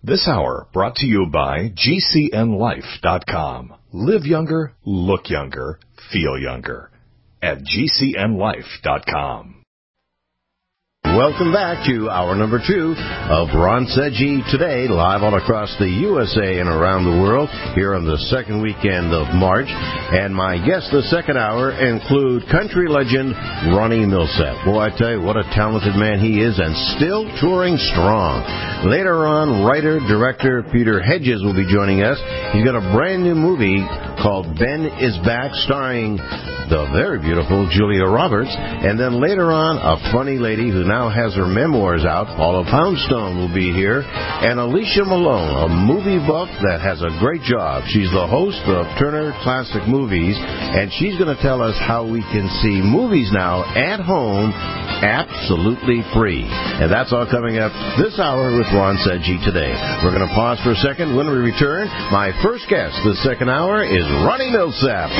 This hour brought to you by GCNLife.com. Live younger, look younger, feel younger at GCNLife.com. Welcome back to hour number 2 of Ron Seggi Today, live all across the USA and around the world here on the second weekend of March. And my guests the second hour include country legend Ronnie Milsap. Boy, I tell you, what a talented man he is, and still touring strong. Later on, writer-director Peter Hedges will be joining us. He's got a brand new movie called Ben is Back, starring the very beautiful Julia Roberts. And then later on, a funny lady who now has her memoirs out, Paula Poundstone, will be here. And Alicia Malone, a movie buff that has a great job. She's the host of Turner Classic Movies, and she's going to tell us how we can see movies now at home absolutely free. And that's all coming up this hour with Ron Seggi Today. We're going to pause for a second. When we return, my first guest this second hour is Ronnie Milsap.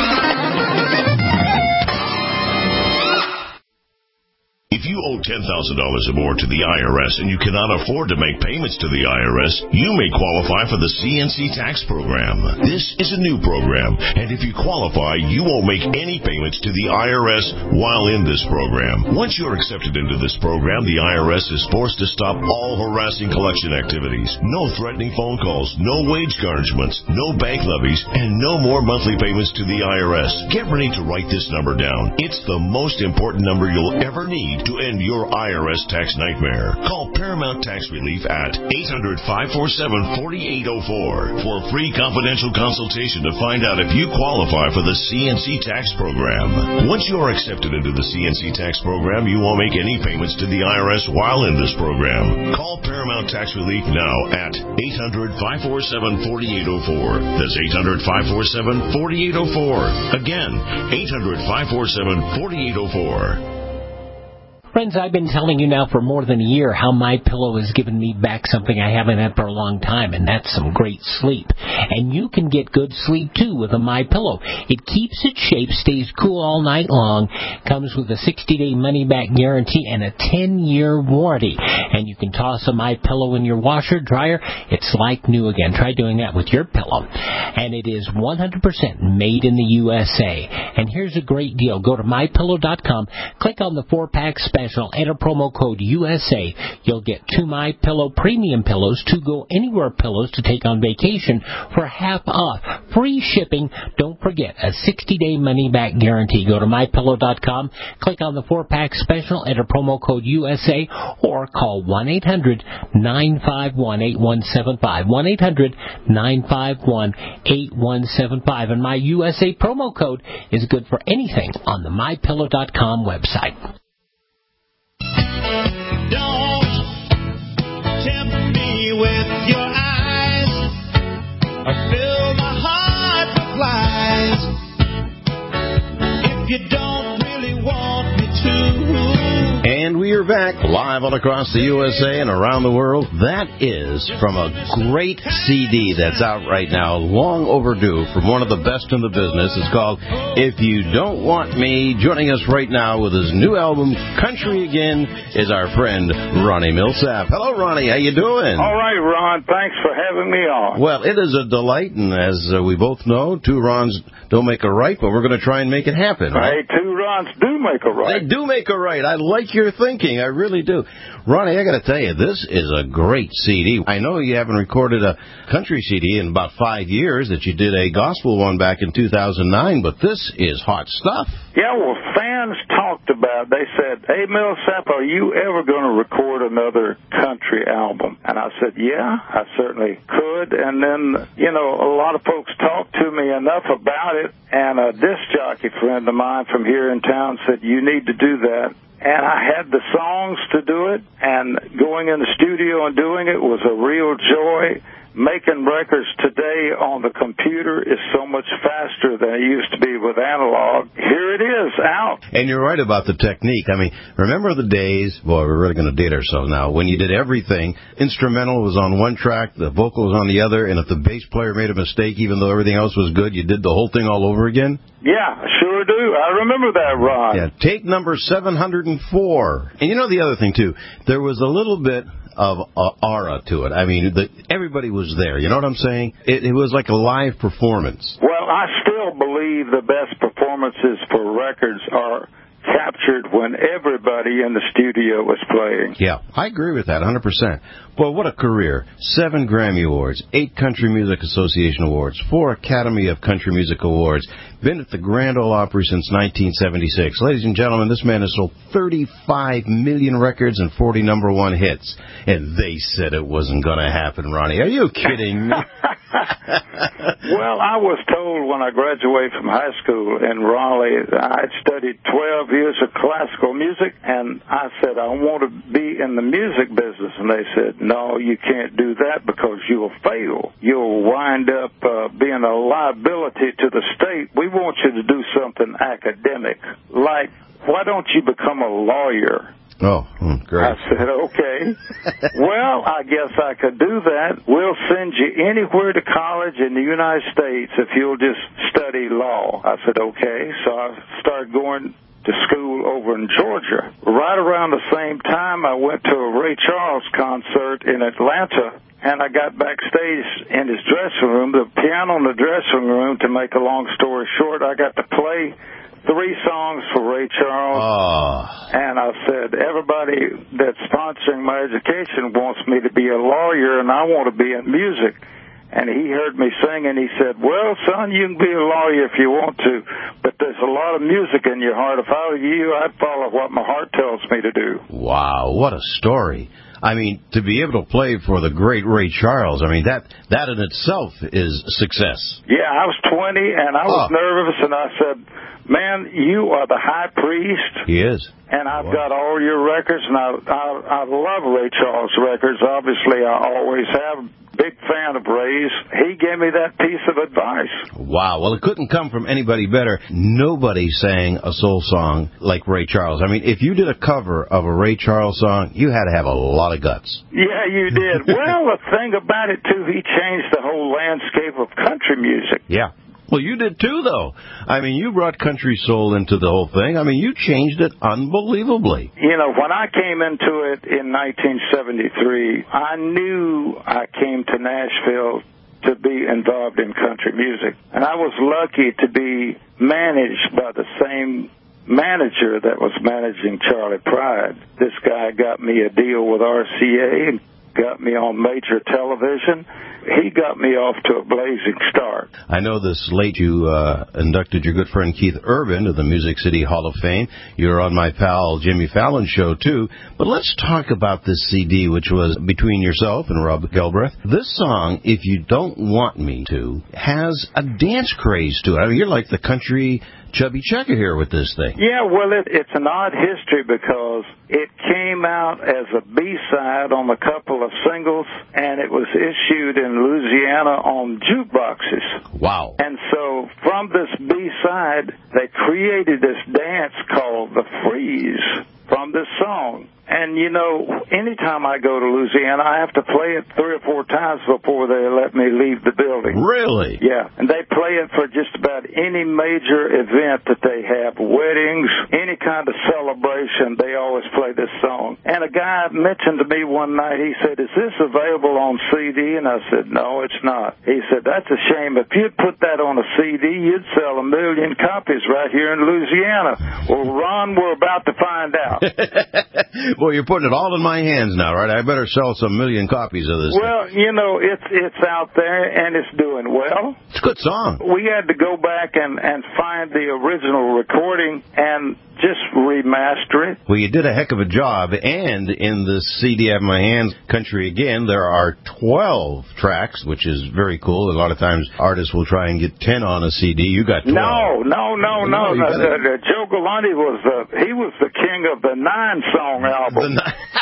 If you owe $10,000 or more to the IRS and you cannot afford to make payments to the IRS, you may qualify for the CNC tax program. This is a new program, and if you qualify, you won't make any payments to the IRS while in this program. Once you're accepted into this program, the IRS is forced to stop all harassing collection activities. No threatening phone calls, no wage garnishments, no bank levies, and no more monthly payments to the IRS. Get ready to write this number down. It's the most important number you'll ever need to end your IRS tax nightmare. Call Paramount Tax Relief at 800-547-4804 for a free confidential consultation to find out if you qualify for the CNC tax program. Once you are accepted into the CNC tax program, you won't make any payments to the IRS while in this program. Call Paramount Tax Relief now at 800-547-4804. That's 800-547-4804. Again, 800-547-4804. Friends, I've been telling you now for more than a year how MyPillow has given me back something I haven't had for a long time, and that's some great sleep. And you can get good sleep, too, with a MyPillow. It keeps its shape, stays cool all night long, comes with a 60-day money-back guarantee and a 10-year warranty. And you can toss a MyPillow in your washer, dryer. It's like new again. Try doing that with your pillow. And it is 100% made in the USA. And here's a great deal. Go to MyPillow.com, click on the 4-pack special, enter promo code USA. You'll get 2 MyPillow premium pillows, 2 Go Anywhere pillows to take on vacation for half off. Free shipping. Don't forget, a 60-day money-back guarantee. Go to MyPillow.com, click on the 4-pack special, enter promo code USA, or call 1-800-951-8175. 1-800-951-8175. And my USA promo code is good for anything on the MyPillow.com website. Don't tempt me with your eyes or fill my heart with lies if you don't really want me to. And we are back live all across the USA and around the world. That is from a great CD that's out right now, long overdue, from one of the best in the business. It's called If You Don't Want Me. Joining us right now with his new album, Country Again, is our friend Ronnie Milsap. Hello, Ronnie. How you doing? All right, Ron. Thanks for having me on. Well, it is a delight, and as we both know, 2 Rons don't make a right, but we're going to try and make it happen. Right? Hey, 2 Rons do make a right. They do make a right. I like your thinking. I really do. Ronnie, I got to tell you, this is a great CD. I know you haven't recorded a country CD in about 5 years, that you did a gospel one back in 2009, but this is hot stuff. Yeah, well, fans talked about, they said, hey, Milsap, are you ever going to record another country album? And I said, yeah, I certainly could. And then, you know, a lot of folks talked to me enough about it, and a disc jockey friend of mine from here in town said, you need to do that. And I had the songs to do it, and going in the studio and doing it was a real joy. Making records today on the computer is so much faster than it used to be with analog. Here it is, out. And you're right about the technique. I mean, remember the days, boy, we're really going to date ourselves now, when you did everything. Instrumental was on one track, the vocal was on the other, and if the bass player made a mistake, even though everything else was good, you did the whole thing all over again? Yeah, sure do. I remember that, Ron. Yeah, tape number 704. And you know the other thing, too, there was a little bit of aura to it. I mean, everybody was there. You know what I'm saying? It was like a live performance. Well, I still believe the best performances for records are captured when everybody in the studio was playing. Yeah, I agree with that 100%. Boy, what a career. 7 Grammy Awards, 8 Country Music Association Awards, 4 Academy of Country Music Awards. Been at the Grand Ole Opry since 1976. Ladies and gentlemen, this man has sold 35 million records and 40 number one hits. And they said it wasn't going to happen, Ronnie. Are you kidding me? Well, I was told when I graduated from high school in Raleigh, I'd studied 12 years of classical music, and I said, I want to be in the music business. And they said, no, you can't do that because you'll fail. You'll wind up being a liability to the state. We want you to do something academic, like, why don't you become a lawyer? Oh, great. I said, okay. Well, I guess I could do that. We'll send you anywhere to college in the United States if you'll just study law. I said, okay. So I started going to school over in Georgia. Right around the same time, I went to a Ray Charles concert in Atlanta, and I got backstage in his dressing room, the piano in the dressing room. To make a long story short, I got to play 3 songs for Ray Charles, and I said, everybody that's sponsoring my education wants me to be a lawyer, and I want to be in music. And he heard me sing, and he said, well, son, you can be a lawyer if you want to, but there's a lot of music in your heart. If I were you, I'd follow what my heart tells me to do. Wow, what a story. I mean, to be able to play for the great Ray Charles, I mean, that in itself is success. Yeah, I was 20, and I was nervous, and I said, man, you are the high priest. He is. And I've got all your records, and I love Ray Charles records. Obviously, I always have. Big fan of Ray's. He gave me that piece of advice. Wow. Well, it couldn't come from anybody better. Nobody sang a soul song like Ray Charles. I mean, if you did a cover of a Ray Charles song, you had to have a lot of guts. Yeah, you did. Well, the thing about it, too, he changed the whole landscape of country music. Yeah. Well, you did too, though. I mean, you brought country soul into the whole thing. I mean, you changed it unbelievably. You know, when I came into it in 1973, I knew I came to Nashville to be involved in country music. And I was lucky to be managed by the same manager that was managing Charlie Pride. This guy got me a deal with RCA and got me on major television. He got me off to a blazing start. I know this late you inducted your good friend Keith Urban to the Music City Hall of Fame. You're on my pal Jimmy Fallon's show, too. But let's talk about this CD, which was between yourself and Rob Galbraith. This song, If You Don't Want Me To, has a dance craze to it. I mean, you're like the country Chubby Checker here with this thing. Yeah, well, it's an odd history because it came out as a B-side on a couple of singles, and it was issued in Louisiana on jukeboxes. Wow. And so from this B-side, they created this dance called the Freeze from this song. And, you know, anytime I go to Louisiana, I have to play it 3 or 4 times before they let me leave the building. Really? Yeah. And they play it for just about any major event that they have, weddings, any kind of celebration, they always play this song. And a guy mentioned to me one night, he said, is this available on CD? And I said, no, it's not. He said, that's a shame. If you'd put that on a CD, you'd sell 1 million copies right here in Louisiana. Well, Ron, we're about to find out. Well, you're putting it all in my hands now, right? I better sell some 1 million copies of this. Well, you know, it's out there, and it's doing well. It's a good song. We had to go back and find the original recording and just remaster it. Well, you did a heck of a job, and in this CD I have in my hands, Country Again, there are 12 tracks, which is very cool. A lot of times artists will try and get 10 on a CD. You got 12. No. Joe Galante was the king of the 9-song album.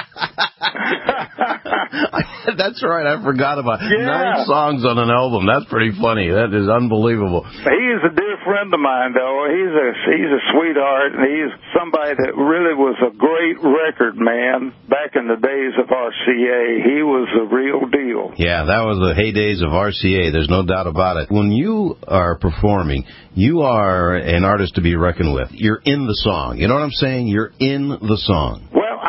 That's right. I forgot about it. 9 songs on an album. That's pretty funny. That is unbelievable. He is a dear friend of mine, though. He's a sweetheart, and he's somebody that really was a great record man back in the days of RCA. He was the real deal. Yeah, that was the heydays of RCA. There's no doubt about it. When you are performing, you are an artist to be reckoned with. You're in the song. You know what I'm saying? You're in the song. Well, I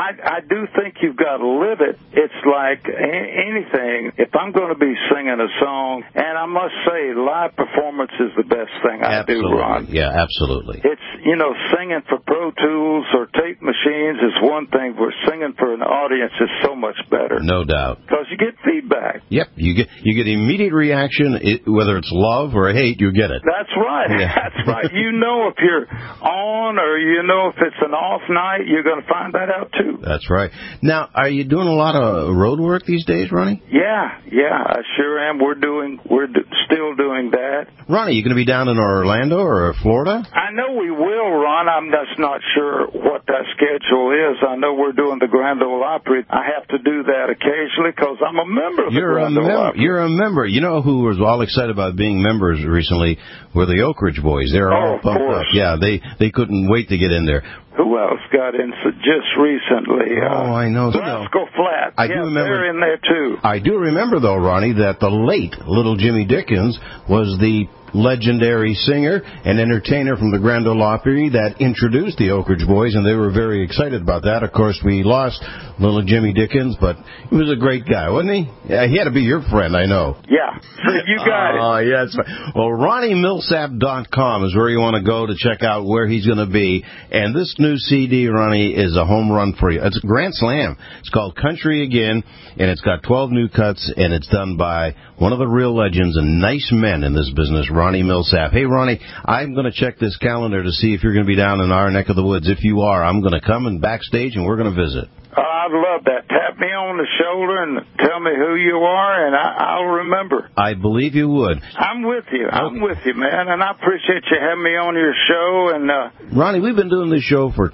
I do think you've got to live it. It's like anything. If I'm going to be singing a song, and I must say, live performance is the best thing I do, Ron. Yeah, absolutely. It's, singing for Pro Tools or tape machines is one thing, but singing for an audience is so much better. No doubt. Because you get feedback. Yep, you get immediate reaction, whether it's love or hate, you get it. That's right. Yeah. That's right. You know if you're on or if it's an off night, you're going to find that out too. That's right. Now, are you doing a lot of road work these days, Ronnie? Yeah, I sure am. We're still doing that. Ronnie, you going to be down in Orlando or Florida? I know we will, Ron. I'm just not sure what that schedule is. I know we're doing the Grand Ole Opry. I have to do that occasionally because I'm a member of the Grand Ole Opry. You're a member. You know who was all excited about being members recently were the Oak Ridge Boys. They're all pumped up. Yeah, they couldn't wait to get in there. Who else got in just recently? I know. Rascal Flatts. I do remember. They're in there too. I do remember, though, Ronnie, that the late little Jimmy Dickens was the legendary singer and entertainer from the Grand Ole Opry that introduced the Oak Ridge Boys, and they were very excited about that. Of course, we lost little Jimmy Dickens, but he was a great guy, wasn't he? Yeah, he had to be your friend, I know. Yeah, you got it. Oh, yeah, that's right. Well, RonnieMillsap.com is where you want to go to check out where he's going to be, and this new CD, Ronnie, is a home run for you. It's a grand slam. It's called Country Again, and it's got 12 new cuts, and it's done by one of the real legends and nice men in this business, Ronnie Millsap. Hey, Ronnie, I'm going to check this calendar to see if you're going to be down in our neck of the woods. If you are, I'm going to come and backstage, and we're going to visit. I'd love that. Tap me on the shoulder and tell me who you are, and I'll remember. I believe you would. I'm with you. I'm with you, man, and I appreciate you having me on your show. And Ronnie, we've been doing this show for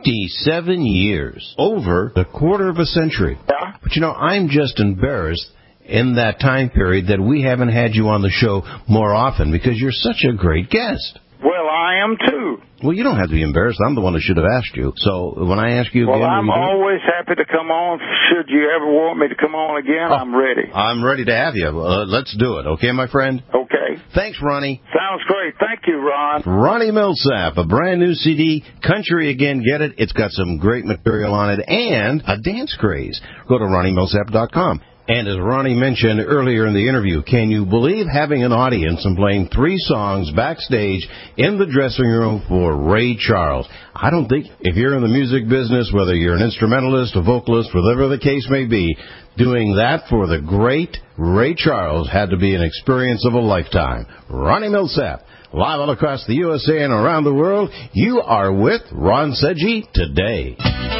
27 years, over a quarter of a century. Yeah. But, I'm just embarrassed in that time period that we haven't had you on the show more often because you're such a great guest. Well, I am too. Well, you don't have to be embarrassed. I'm the one who should have asked you. So when I ask you again... Well, I'm always happy to come on. Should you ever want me to come on again, I'm ready. I'm ready to have you. Let's do it. Okay, my friend? Okay. Thanks, Ronnie. Sounds great. Thank you, Ron. Ronnie Millsap, a brand new CD, Country Again, get it. It's got some great material on it and a dance craze. Go to RonnieMillsap.com. And as Ronnie mentioned earlier in the interview, can you believe having an audience and playing 3 songs backstage in the dressing room for Ray Charles? I don't think if you're in the music business, whether you're an instrumentalist, a vocalist, whatever the case may be, doing that for the great Ray Charles had to be an experience of a lifetime. Ronnie Millsap, live all across the USA and around the world. You are with Ron Seggi today.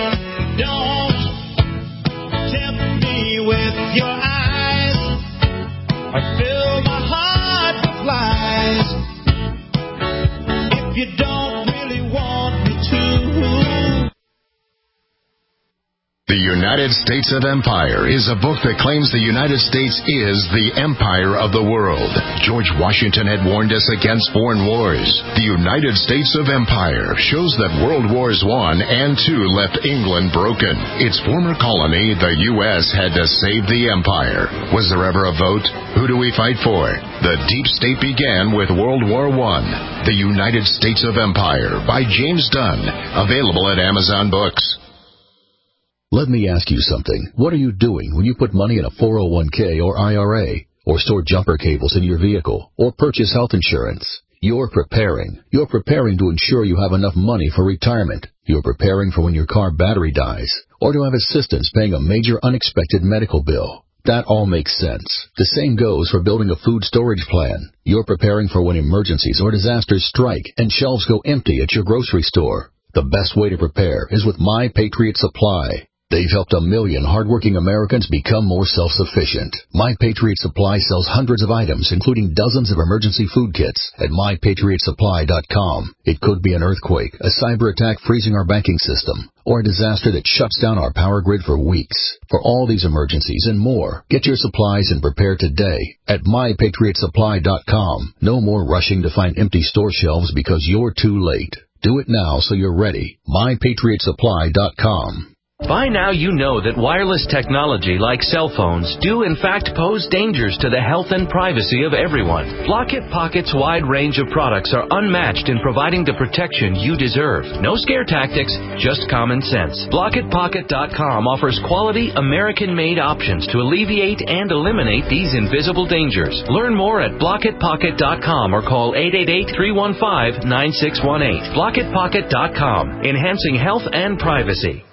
Don't tempt me with your eyes, or fill my heart with lies, if you don't really want me to. The United States of Empire is a book that claims the United States is the empire of the world. George Washington had warned us against foreign wars. The United States of Empire shows that World Wars I and II left England broken. Its former colony, the U.S., had to save the empire. Was there ever a vote? Who do we fight for? The deep state began with World War I. The United States of Empire by James Dunn. Available at Amazon Books. Let me ask you something. What are you doing when you put money in a 401k or IRA, or store jumper cables in your vehicle, or purchase health insurance? You're preparing. You're preparing to ensure you have enough money for retirement. You're preparing for when your car battery dies, or to have assistance paying a major unexpected medical bill. That all makes sense. The same goes for building a food storage plan. You're preparing for when emergencies or disasters strike and shelves go empty at your grocery store. The best way to prepare is with My Patriot Supply. They've helped 1 million hardworking Americans become more self-sufficient. My Patriot Supply sells hundreds of items, including dozens of emergency food kits at MyPatriotSupply.com. It could be an earthquake, a cyber attack freezing our banking system, or a disaster that shuts down our power grid for weeks. For all these emergencies and more, get your supplies and prepare today at MyPatriotSupply.com. No more rushing to find empty store shelves because you're too late. Do it now so you're ready. MyPatriotSupply.com. By now you know that wireless technology like cell phones do in fact pose dangers to the health and privacy of everyone. Blockit Pocket's wide range of products are unmatched in providing the protection you deserve. No scare tactics, just common sense. BlockitPocket.com offers quality American-made options to alleviate and eliminate these invisible dangers. Learn more at BlockitPocket.com or call 888-315-9618. BlockitPocket.com, enhancing health and privacy.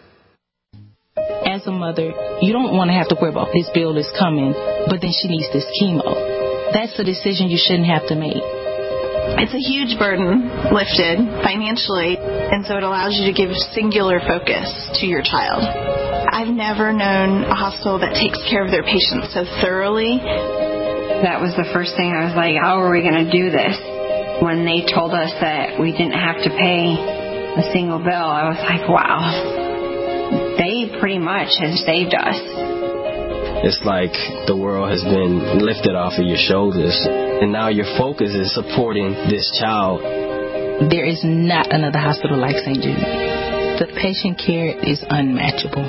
As a mother, you don't want to have to worry about this bill is coming, but then she needs this chemo. That's a decision you shouldn't have to make. It's a huge burden lifted financially, and so it allows you to give singular focus to your child. I've never known a hospital that takes care of their patients so thoroughly. That was the first thing I was like, how are we going to do this? When they told us that we didn't have to pay a single bill, I was like, wow. They pretty much have saved us. It's like the world has been lifted off of your shoulders, and now your focus is supporting this child. There is not another hospital like St. Jude. The patient care is unmatchable.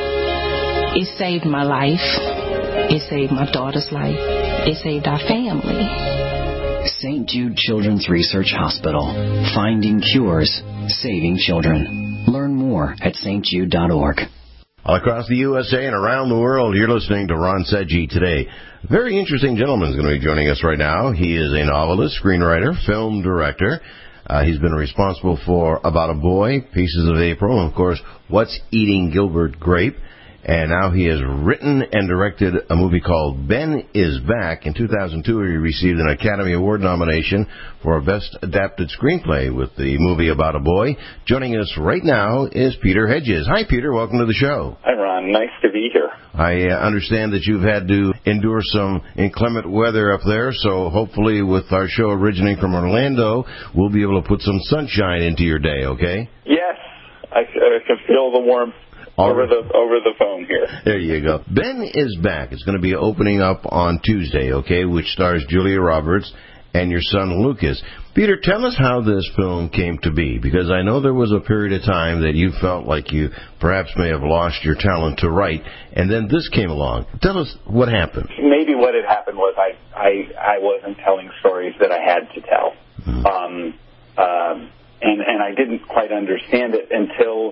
It saved my life. It saved my daughter's life. It saved our family. St. Jude Children's Research Hospital. Finding cures, saving children. Learn more at stjude.org. All across the USA and around the world, you're listening to Ron Seggi Today. A very interesting gentleman is going to be joining us right now. He is a novelist, screenwriter, film director. He's been responsible for About a Boy, Pieces of April, and, of course, What's Eating Gilbert Grape. And now he has written and directed a movie called Ben is Back. In 2002, he received an Academy Award nomination for Best Adapted Screenplay with the movie About a Boy. Joining us right now is Peter Hedges. Hi, Peter. Welcome to the show. Hi, Ron. Nice to be here. I understand that you've had to endure some inclement weather up there, so hopefully with our show originating from Orlando, we'll be able to put some sunshine into your day, okay? Yes. I can feel the warmth. Over the phone here. There you go. Ben is Back. It's going to be opening up on Tuesday, okay, which stars Julia Roberts and your son Lucas. Peter, tell us how this film came to be, because I know there was a period of time that you felt like you perhaps may have lost your talent to write, and then this came along. Tell us what happened. Maybe what had happened was I wasn't telling stories that I had to tell. And I didn't quite understand it until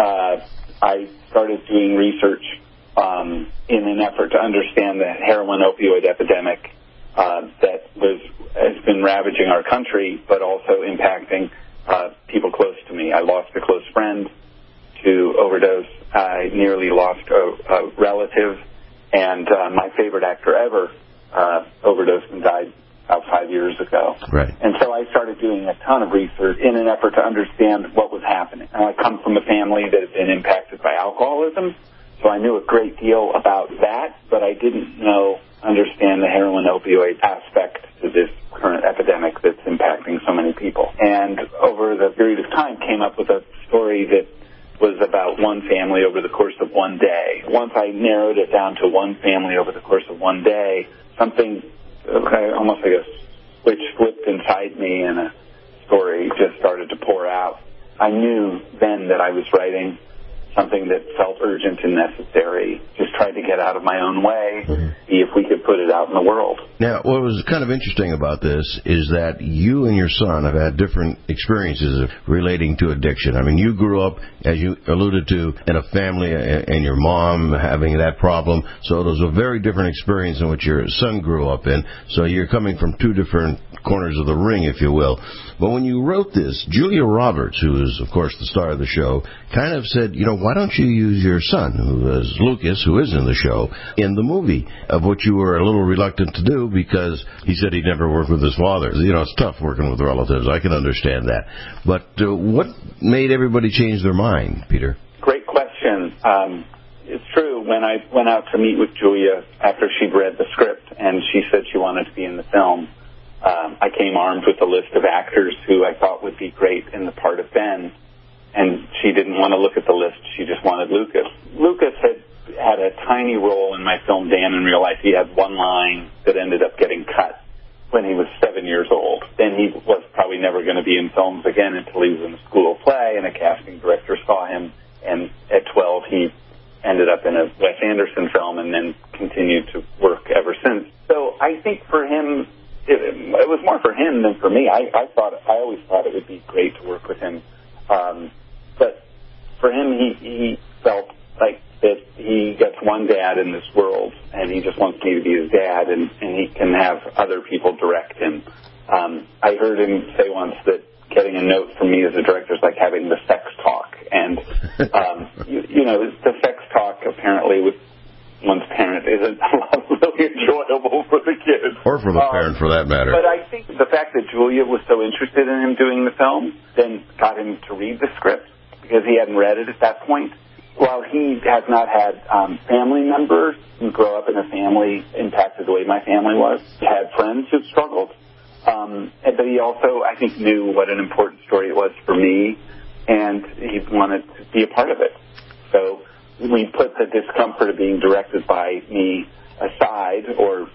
I started doing research in an effort to understand the heroin opioid epidemic that has been ravaging our country, but also impacting people close to me. I lost a close friend to overdose. I nearly lost a relative, and my favorite actor ever overdosed and died about 5 years ago. Right. And so I started doing a ton of research in an effort to understand what was happening. And I come from a family that had been impacted by alcoholism, so I knew a great deal about that, but I didn't understand the heroin opioid aspect to this current epidemic that's impacting so many people. And over the period of time came up with a story that was about one family over the course of one day. Once I narrowed it down to one family over the course of one day, something almost like a switch flipped inside me and a story just started to pour out. I knew then that I was writing something that felt urgent and necessary. Just tried to get out of my own way, see if we could put it out in the world. Now, what was kind of interesting about this is that you and your son have had different experiences relating to addiction. I mean, you grew up, as you alluded to, in a family and your mom having that problem, so it was a very different experience than what your son grew up in. So you're coming from two different corners of the ring, if you will. But when you wrote this, Julia Roberts, who is, of course, the star of the show, kind of said, why don't you use your son, who is Lucas, who is in the show, in the movie, of what you were a little reluctant to do because he said he'd never worked with his father. It's tough working with relatives. I can understand that. But what made everybody change their mind, Peter? Great question. It's true. When I went out to meet with Julia after she'd read the script and she said she wanted to be in the film, I came armed with a list of actors who I thought would be great in the part of Ben, and she didn't want to look at the list. She just wanted Lucas. Lucas had a tiny role in my film Dan in Real Life. He had one line that ended up getting cut when he was 7 years old. Then he was probably never going to be in films again until he was in a school play, and a casting director saw him, and at 12 he ended up in a Wes Anderson film and then continued to work ever since. So I think for him, it was more for him than for me. I always thought it would be great to work with him. But for him, he felt like that he gets one dad in this world, and he just wants me to be his dad, and he can have other people direct him. I heard him say once that getting a note from me as a director is like having the sex talk. And, the sex talk apparently with one's parent isn't really enjoyable for the kids. Or for the parent, for that matter. But I think the fact that Julia was so interested in him doing the film then got him to read the script, because he hadn't read it at that point. While he has not had family members who grow up in a family impacted the way my family was, he had friends who struggled. But he also, I think, knew what an important story it was for me, and he wanted to be a part of it. So we put the discomfort of being directed by me aside,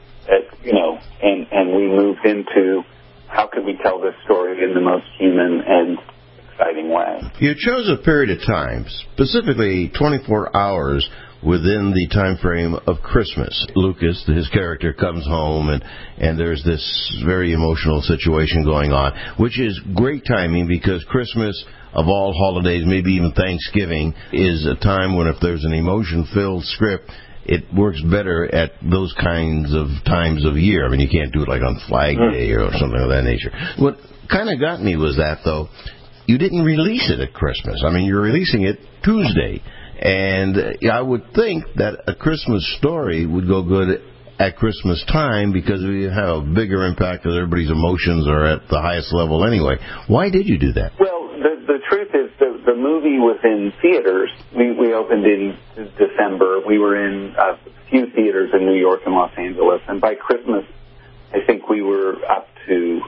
and we moved into how could we tell this story in the most human and exciting way. You chose a period of time, specifically 24 hours within the time frame of Christmas. Lucas, his character, comes home, and there's this very emotional situation going on, which is great timing because Christmas, of all holidays, maybe even Thanksgiving, is a time when if there's an emotion-filled script, it works better at those kinds of times of year. I mean, you can't do it like on Flag Day or something of that nature. What kind of got me was that, though, you didn't release it at Christmas. I mean, you're releasing it Tuesday. And I would think that a Christmas story would go good at Christmas time because you have a bigger impact because everybody's emotions are at the highest level anyway. Why did you do that? Well, the truth is the movie was in theaters. We opened in December. We were in a few theaters in New York and Los Angeles. And by Christmas, I think we were up to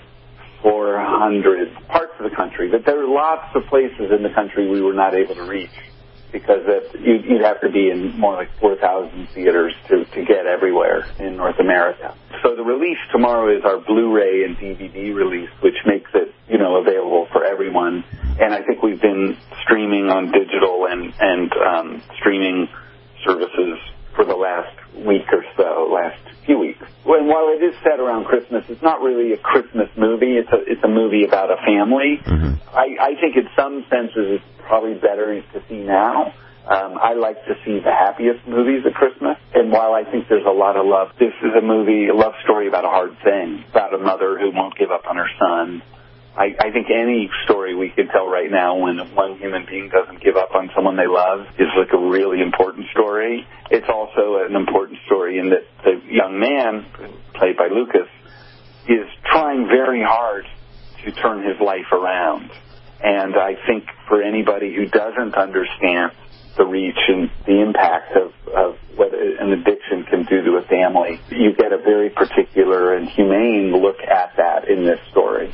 400 parts of the country. But there were lots of places in the country we were not able to reach, because you'd have to be in more like 4,000 theaters to get everywhere in North America. So the release tomorrow is our Blu-ray and DVD release, which makes it, available for everyone. And I think we've been streaming on digital and streaming services for the last week or so, last few weeks. And while it is set around Christmas, it's not really a Christmas movie. It's a movie about a family. Mm-hmm. I think in some senses it's probably better to see now. I like to see the happiest movies at Christmas. And while I think there's a lot of love, this is a love story about a hard thing, about a mother who won't give up on her son. I think any story we can tell right now when one human being doesn't give up on someone they love is like a really important story. It's also an important story in that the young man, played by Lucas, is trying very hard to turn his life around. And I think for anybody who doesn't understand the reach and the impact of what an addiction can do to a family, you get a very particular and humane look at that in this story.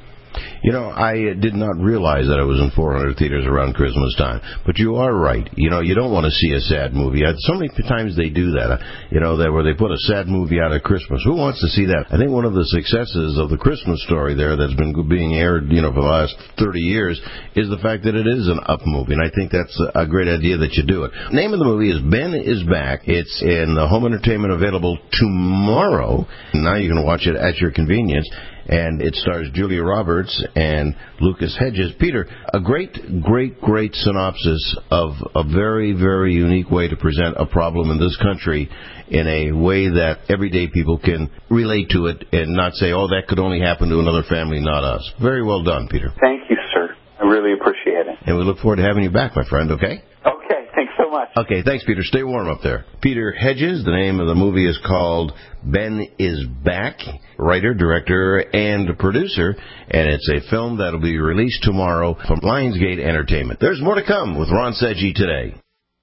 I did not realize that it was in 400 theaters around Christmas time. But you are right. You don't want to see a sad movie. So many times they do that, where they put a sad movie out at Christmas. Who wants to see that? I think one of the successes of the Christmas Story there that's been being aired, for the last 30 years is the fact that it is an up movie. And I think that's a great idea that you do it. The name of the movie is Ben is Back. It's in the home entertainment available tomorrow. Now you can watch it at your convenience. And it stars Julia Roberts and Lucas Hedges. Peter, a great synopsis of a very, very unique way to present a problem in this country in a way that everyday people can relate to it and not say, oh, that could only happen to another family, not us. Very well done, Peter. Thank you, sir. I really appreciate it. And we look forward to having you back, my friend, okay? Okay, thanks so much. Okay, thanks, Peter. Stay warm up there. Peter Hedges, the name of the movie is called Ben is Back. Writer, director, and producer. And it's a film that'll be released tomorrow from Lionsgate Entertainment. There's more to come with Ron Seggi today.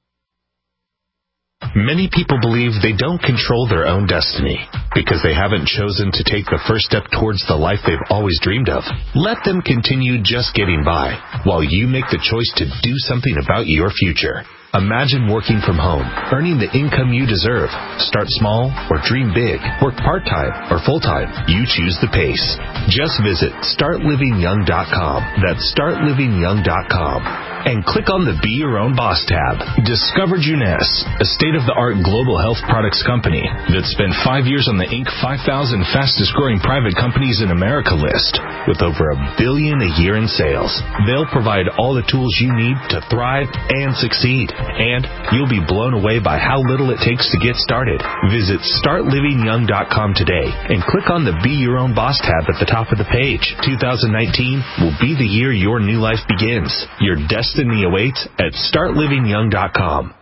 Many people believe they don't control their own destiny because they haven't chosen to take the first step towards the life they've always dreamed of. Let them continue just getting by while you make the choice to do something about your future. Imagine working from home, earning the income you deserve. Start small or dream big. Work part-time or full-time. You choose the pace. Just visit StartLivingYoung.com. That's StartLivingYoung.com. and click on the Be Your Own Boss tab. Discover Juness, a state-of-the-art global health products company that spent 5 years on the Inc. 5,000 fastest-growing private companies in America list, with over $1 billion a year in sales. They'll provide all the tools you need to thrive and succeed, and you'll be blown away by how little it takes to get started. Visit StartLivingYoung.com today and click on the Be Your Own Boss tab at the top of the page. 2019 will be the year your new life begins. Your destiny awaits at StartLivingYoung.com.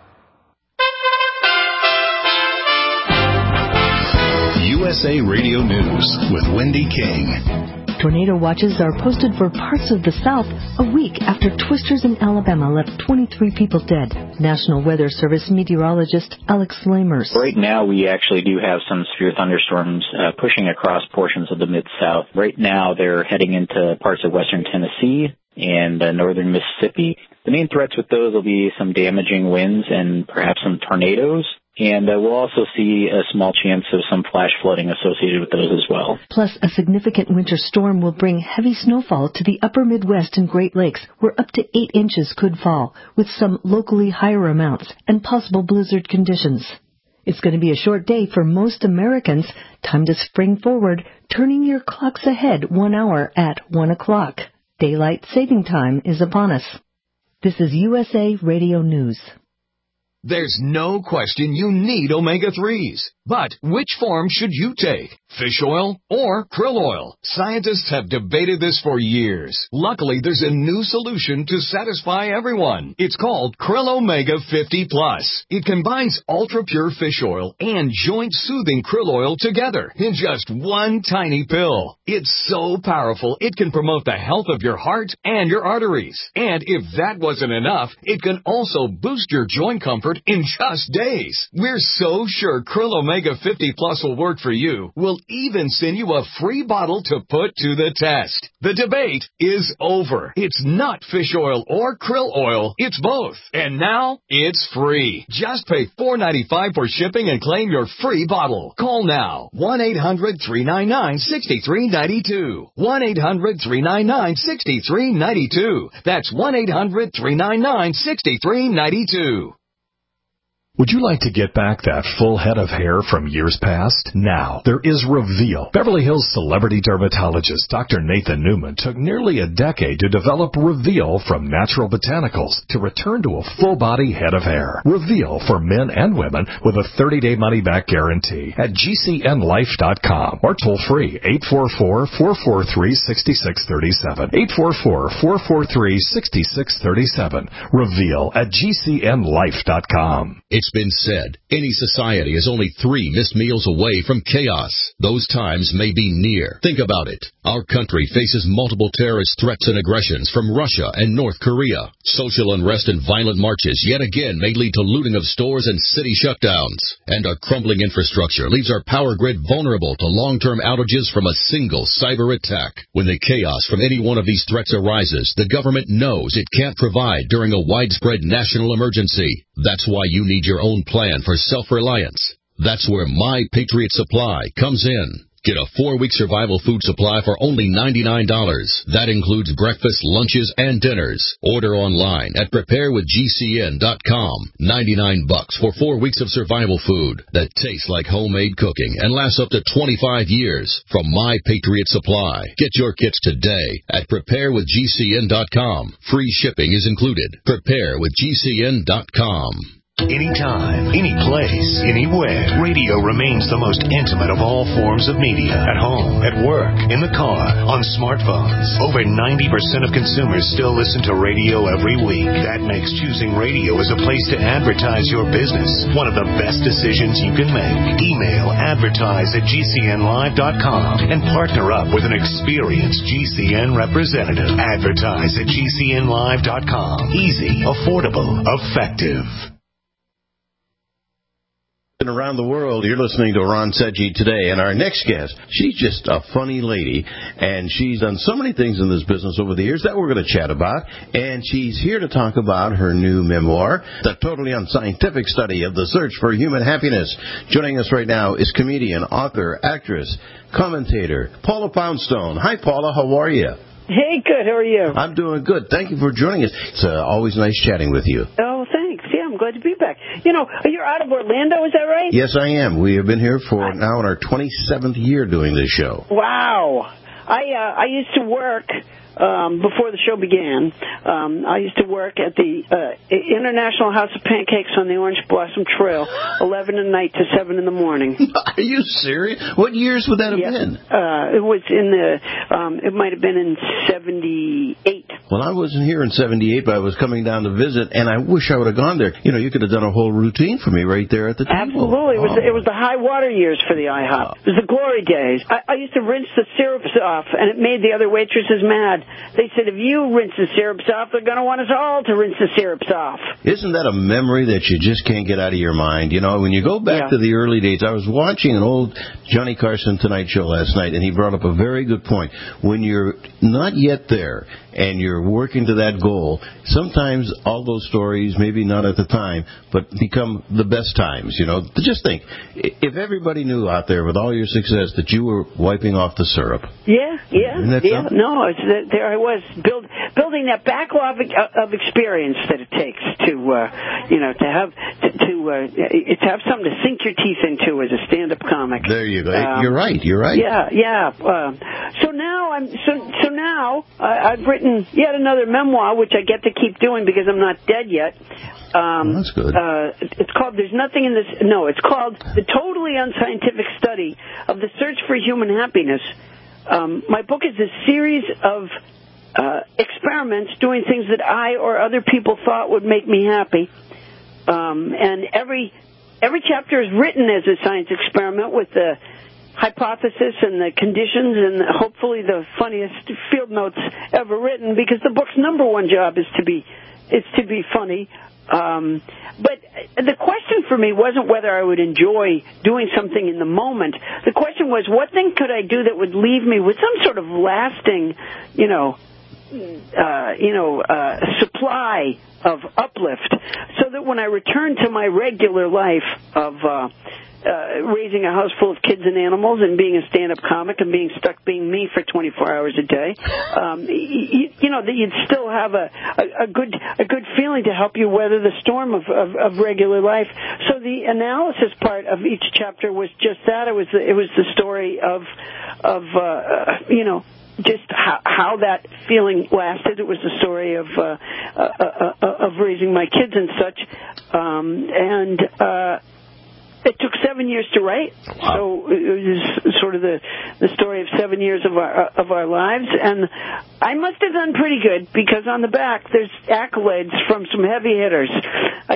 USA Radio News with Wendy King. Tornado watches are posted for parts of the South a week after twisters in Alabama left 23 people dead. National Weather Service meteorologist Alex Lamers. Right now, we actually do have some severe thunderstorms pushing across portions of the Mid-South. Right now, they're heading into parts of western Tennessee and northern Mississippi. The main threats with those will be some damaging winds and perhaps some tornadoes. And we'll also see a small chance of some flash flooding associated with those as well. Plus, a significant winter storm will bring heavy snowfall to the upper Midwest and Great Lakes, where up to 8 inches could fall, with some locally higher amounts and possible blizzard conditions. It's going to be a short day for most Americans. Time to spring forward, turning your clocks ahead 1 hour at 1 o'clock. Daylight saving time is upon us. This is USA Radio News. There's no question you need omega-3s. But which form should you take? Fish oil or krill oil? Scientists have debated this for years. Luckily, there's a new solution to satisfy everyone. It's called Krill Omega 50 Plus. It combines ultra-pure fish oil and joint-soothing krill oil together in just one tiny pill. It's so powerful, it can promote the health of your heart and your arteries. And if that wasn't enough, it can also boost your joint comfort in just days. We're so sure Krill Omega 50 Plus will work for you. We'll even send you a free bottle to put to the test. The debate is over. It's not fish oil or krill oil. It's both. And now it's free. Just pay $4.95 for shipping and claim your free bottle. Call now. 1-800-399-6392. 1-800-399-6392. That's 1-800-399-6392. Would you like to get back that full head of hair from years past? Now, there is Reveal. Beverly Hills celebrity dermatologist Dr. Nathan Newman took nearly a decade to develop Reveal from natural botanicals to return to a full-body head of hair. Reveal for men and women with a 30-day money-back guarantee at GCNlife.com or toll-free 844-443-6637. 844-443-6637. Reveal at GCNlife.com. It's been said, any society is only 3 missed meals away from chaos. Those times may be near. Think about it. Our country faces multiple terrorist threats and aggressions from Russia and North Korea. Social unrest and violent marches yet again may lead to looting of stores and city shutdowns. And our crumbling infrastructure leaves our power grid vulnerable to long-term outages from a single cyber attack. When the chaos from any one of these threats arises, the government knows it can't provide during a widespread national emergency. That's why you need your own plan for self-reliance. That's where My Patriot Supply comes in. Get a 4-week survival food supply for only $99. That includes breakfast, lunches, and dinners. Order online at preparewithgcn.com. $99 for 4 weeks of survival food that tastes like homemade cooking and lasts up to 25 years from My Patriot Supply. Get your kits today at preparewithgcn.com. Free shipping is included. Preparewithgcn.com. Anytime, any place, anywhere, radio remains the most intimate of all forms of media. At home, at work, in the car, on smartphones. Over 90% of consumers still listen to radio every week. That makes choosing radio as a place to advertise your business one of the best decisions you can make. Email advertise@gcnlive.com and partner up with an experienced GCN representative. Advertise at gcnlive.com. Easy, affordable, effective. And around the world, you're listening to Ron Sedgy today, and our next guest, she's just a funny lady, and she's done so many things in this business over the years that we're going to chat about, and she's here to talk about her new memoir, The Totally Unscientific Study of the Search for Human Happiness. Joining us right now is comedian, author, actress, commentator, Paula Poundstone. Hi, Paula. How are you? Hey, good. How are you? I'm doing good. Thank you for joining us. It's always nice chatting with you. Oh, thanks. Yeah, I'm glad to be back. You know, you're out of Orlando, is that right? Yes, I am. We have been here for now in our 27th year doing this show. Wow. I used to work before the show began. I used to work at the International House of Pancakes on the Orange Blossom Trail, 11 at night to 7 in the morning. Are you serious? What years would that have been? It was in it might have been in 78. Well, I wasn't here in 78, but I was coming down to visit, and I wish I would have gone there. You know, you could have done a whole routine for me right there at the table. Absolutely. It was the high water years for the IHOP. It was the glory days. I used to rinse the syrups off, and it made the other waitresses mad. They said, if you rinse the syrups off, they're going to want us all to rinse the syrups off. Isn't that a memory that you just can't get out of your mind? You know, when you go back to the early days, I was watching an old Johnny Carson Tonight Show last night, and he brought up a very good point. When you're not yet there and you're working to that goal, sometimes all those stories, maybe not at the time, but become the best times, you know. Just think, if everybody knew out there with all your success that you were wiping off the syrup. Yeah. Something? No, there I was building that backlog of experience that it takes to have something to sink your teeth into as a stand-up comic. There you go. You're right. Yeah. So now I've written yet another memoir, which I get to keep doing because I'm not dead yet. That's good. It's called There's Nothing in This. No, it's called The Totally Unscientific Study of the Search for Human Happiness. My book is a series of experiments doing things that I or other people thought would make me happy. And every chapter is written as a science experiment with the hypothesis and the conditions and hopefully the funniest field notes ever written, because the book's number one job is to be funny. But the question for me wasn't whether I would enjoy doing something in the moment. The question was, what thing could I do that would leave me with some sort of lasting, supply of uplift, so that when I return to my regular life of raising a house full of kids and animals and being a stand-up comic and being stuck being me for 24 hours a day, that you'd still have a good feeling to help you weather the storm of regular life. So the analysis part of each chapter was just that. It was the story of just how that feeling lasted. It was the story of raising my kids and such, and it took 7 years to write. Wow. So it was sort of the story of 7 years of our lives, and I must have done pretty good, because on the back there's accolades from some heavy hitters. I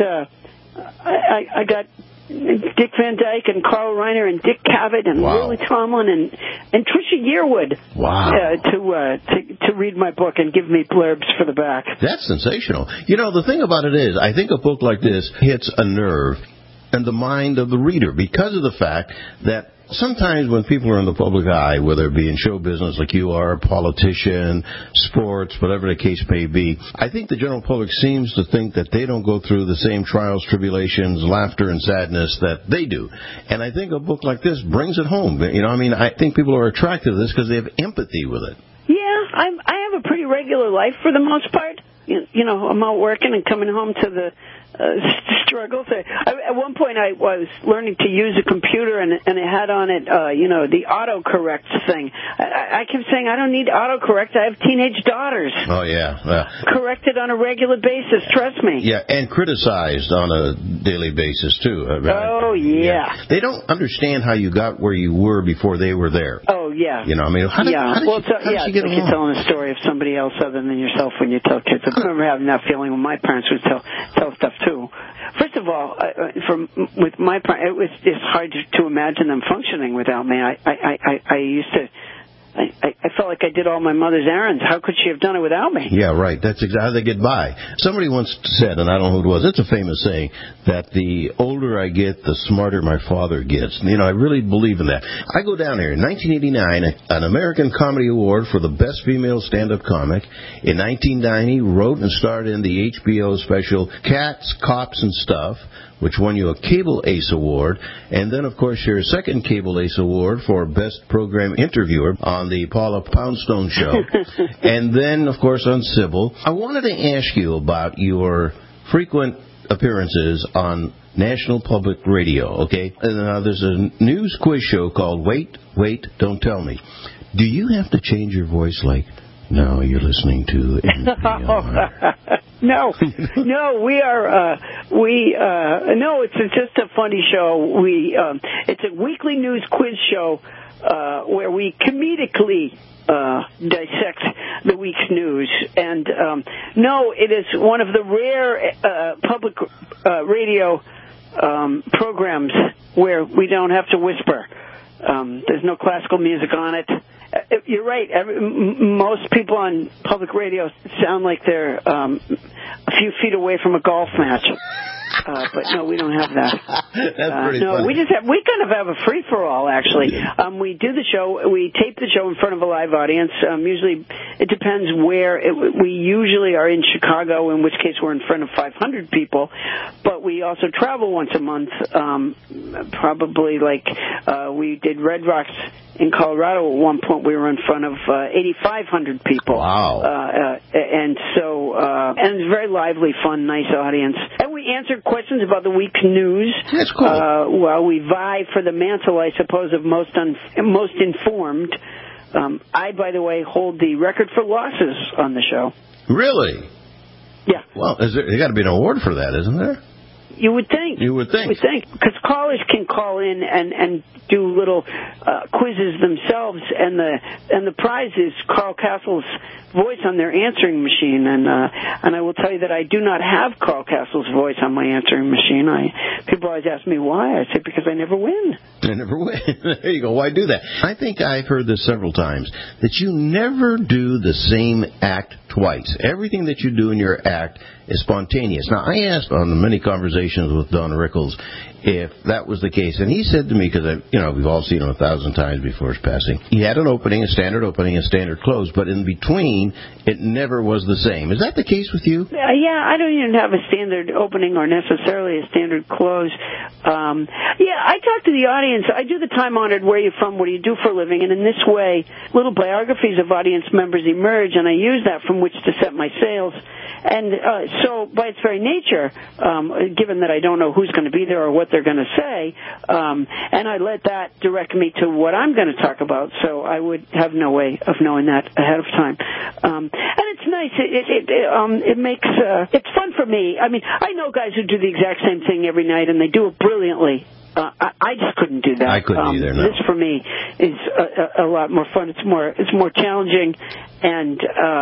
got Dick Van Dyke and Carl Reiner and Dick Cavett and Lily Tomlin and Trisha Yearwood to read my book and give me blurbs for the back. That's sensational. You know, the thing about it is, I think a book like this hits a nerve and the mind of the reader, because of the fact that sometimes when people are in the public eye, whether it be in show business like you are, politician, sports, whatever the case may be, I think the general public seems to think that they don't go through the same trials, tribulations, laughter, and sadness that they do. And I think a book like this brings it home. I think people are attracted to this because they have empathy with it. Yeah, I have a pretty regular life for the most part. I'm out working and coming home to the struggles. At one point, I was learning to use a computer, and it had on it, the autocorrect thing. I kept saying, I don't need autocorrect. I have teenage daughters. Oh, yeah. Corrected on a regular basis, trust me. Yeah, and criticized on a daily basis, too. Right? Oh, yeah. They don't understand how you got where you were before they were there. Oh, yeah. How did you get it's like you're telling a story of somebody else other than yourself when you tell kids. I remember having that feeling when my parents would tell stuff, too. First of all, with my parents, it was just hard to imagine them functioning without me. I felt like I did all my mother's errands. How could she have done it without me? Yeah, right. That's exactly how they get by. Somebody once said, and I don't know who it was, it's a famous saying, that the older I get, the smarter my father gets. I really believe in that. I go down here. In 1989, an American Comedy Award for the Best Female Stand-Up Comic. In 1990, wrote and starred in the HBO special Cats, Cops, and Stuff, which won you a Cable Ace Award, and then, of course, your second Cable Ace Award for Best Program Interviewer on the Paula Poundstone Show, and then, of course, on Sybil. I wanted to ask you about your frequent appearances on National Public Radio, okay? And there's a news quiz show called Wait, Don't Tell Me. Do you have to change your voice like, now you're listening to NPR? No, we are, no, it's just a funny show. It's a weekly news quiz show, where we comedically dissect the week's news. And no, it is one of the rare public radio programs where we don't have to whisper. There's no classical music on it. You're right. Most people on public radio sound like they're a few feet away from a golf match. But no, we don't have that. That's pretty funny. We kind of have a free-for-all, actually. We do the show, we tape the show in front of a live audience. Usually, it depends where. We usually are in Chicago, in which case we're in front of 500 people. But we also travel once a month, probably like we did Red Rocks in Colorado at one point. We were in front of 8,500 people. Wow. And so, and it's a very lively, fun, nice audience. And we answered questions about the week's news. That's cool. While we vie for the mantle, I suppose, of most informed. I, by the way, hold the record for losses on the show. Really? Yeah. Well, there got to be an award for that, isn't there? You would think. Because callers can call in and do little quizzes themselves, and the prize is Carl Castle's voice on their answering machine. And I will tell you that I do not have Carl Castle's voice on my answering machine. People always ask me why. I say because I never win. I never win. There you go. Why do that? I think I've heard this several times, that you never do the same act twice. Everything that you do in your act is spontaneous. Now, I asked on the many conversations with Don Rickles if that was the case, and he said to me, because we've all seen him 1,000 times before his passing, he had an opening, a standard close, but in between, it never was the same. Is that the case with you? Yeah, I don't even have a standard opening or necessarily a standard close. I talk to the audience. I do the time-honored where you're from, what do you do for a living, and in this way, little biographies of audience members emerge, and I use that from which to set my sails. And so, by its very nature, given that I don't know who's going to be there or what they're going to say, and I let that direct me to what I'm going to talk about, so I would have no way of knowing that ahead of time. And it's nice. It makes it's fun for me. I mean, I know guys who do the exact same thing every night, and they do it brilliantly. I just couldn't do that. I couldn't either. No. This for me is a lot more fun. It's more challenging, and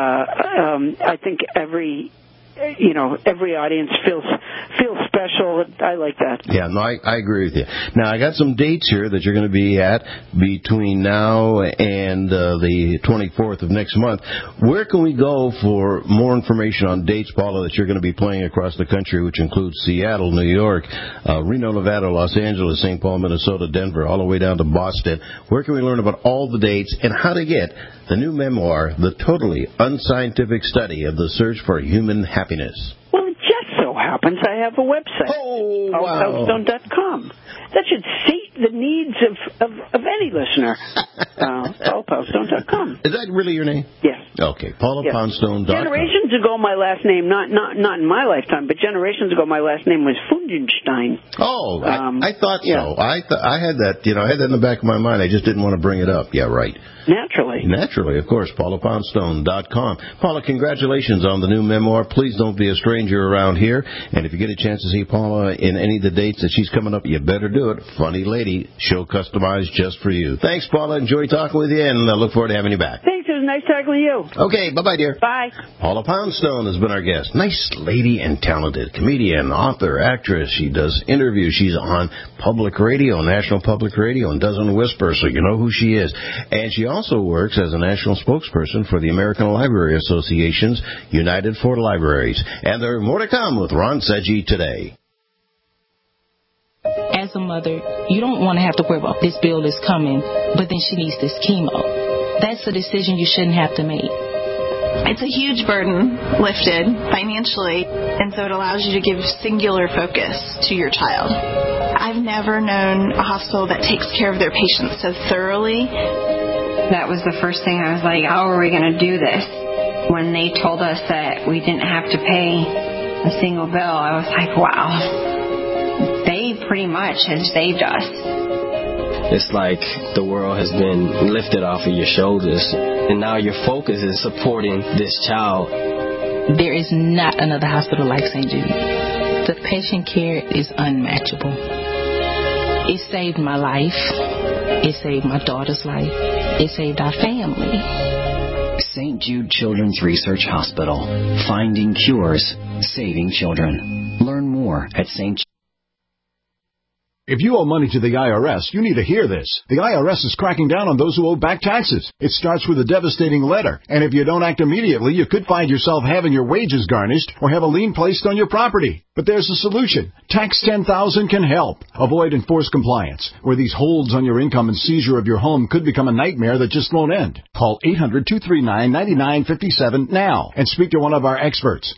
I think every audience feels special. I like that. Yeah, no, I agree with you. Now, I got some dates here that you're going to be at between now and the 24th of next month. Where can we go for more information on dates, Paula, that you're going to be playing across the country, which includes Seattle, New York, Reno, Nevada, Los Angeles, St. Paul, Minnesota, Denver, all the way down to Boston? Where can we learn about all the dates and how to get the new memoir, The Totally Unscientific Study of the Search for Human Happiness? Well, it just so happens I have a website, PaulaPoundstone.com. That should suit the needs of any listener. PaulaPoundstone.com. Is that really your name? Yes. Okay, PaulaPoundstone.com. Generations ago, my last name, not in my lifetime, but generations ago, my last name was Fundenstein. Oh, I thought so. Yeah. I had that, I had that in the back of my mind. I just didn't want to bring it up. Yeah, right. Naturally, of course, PaulaPoundstone.com. Paula, congratulations on the new memoir. Please don't be a stranger around here. And if you get a chance to see Paula in any of the dates that she's coming up, you better do it. Funny lady, show customized just for you. Thanks, Paula. Enjoy talking with you, and I look forward to having you back. Thanks. It was nice talking with you. Okay, bye-bye, dear. Bye. Paula Poundstone has been our guest. Nice lady and talented comedian, author, actress. She does interviews. She's on public radio, National Public Radio, and doesn't whisper, so you know who she is. And she also works as a national spokesperson for the American Library Association's United for Libraries. And there's more to come with Ron Sedgey today. As a mother, you don't want to have to worry about this bill is coming, but then she needs this chemo. That's a decision you shouldn't have to make. It's a huge burden lifted financially, and so it allows you to give singular focus to your child. I've never known a hospital that takes care of their patients so thoroughly. That was the first thing I was like, how are we going to do this? When they told us that we didn't have to pay a single bill, I was like, wow, they pretty much have saved us. It's like the world has been lifted off of your shoulders, and now your focus is supporting this child. There is not another hospital like St. Jude. The patient care is unmatchable. It saved my life. It saved my daughter's life. It saved our family. St. Jude Children's Research Hospital. Finding cures, saving children. Learn more at St. Jude. If you owe money to the IRS, you need to hear this. The IRS is cracking down on those who owe back taxes. It starts with a devastating letter, and if you don't act immediately, you could find yourself having your wages garnished or have a lien placed on your property. But there's a solution. Tax 10,000 can help. Avoid enforced compliance, where these holds on your income and seizure of your home could become a nightmare that just won't end. Call 800-239-9957 now and speak to one of our experts.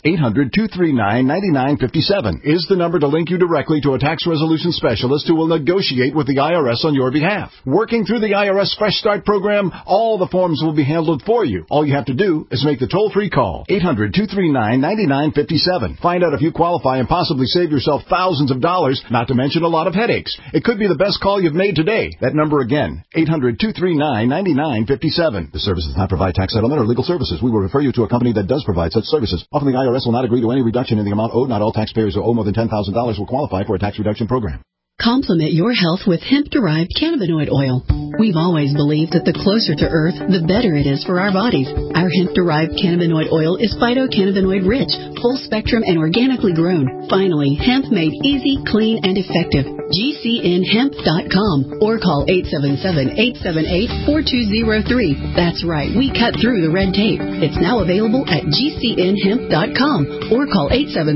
800-239-9957 is the number to link you directly to a tax resolution specialist who will negotiate with the IRS on your behalf. Working through the IRS Fresh Start program, all the forms will be handled for you. All you have to do is make the toll-free call. 800-239-9957. Find out if you qualify and possibly save yourself thousands of dollars, not to mention a lot of headaches. It could be the best call you've made today. That number again, 800-239-9957. The service does not provide tax settlement or legal services. We will refer you to a company that does provide such services. Often the IRS will not agree to any reduction in the amount owed. Not all taxpayers who owe more than $10,000 will qualify for a tax reduction program. Complement your health with hemp-derived cannabinoid oil. We've always believed that the closer to Earth, the better it is for our bodies. Our hemp-derived cannabinoid oil is phytocannabinoid-rich, full-spectrum, and organically grown. Finally, hemp made easy, clean, and effective. GCNhemp.com or call 877-878-4203. That's right, we cut through the red tape. It's now available at GCNhemp.com or call